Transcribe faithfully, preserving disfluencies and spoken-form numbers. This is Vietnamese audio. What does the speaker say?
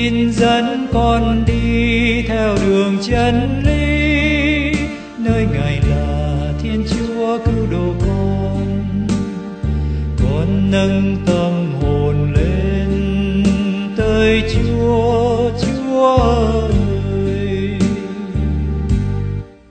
xin dẫn con đi theo đường chân lý, nơi Ngài là Thiên Chúa cứu độ con. Con nâng tâm hồn lên tới Chúa, Chúa ơi,